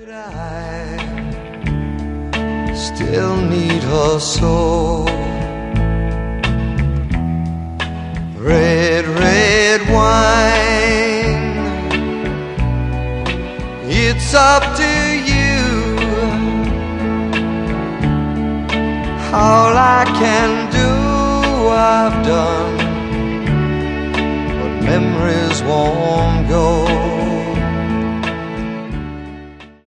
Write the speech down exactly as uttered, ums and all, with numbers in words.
I still need her so. Red, red wine, it's up to you. All I can do, I've done, but memories won't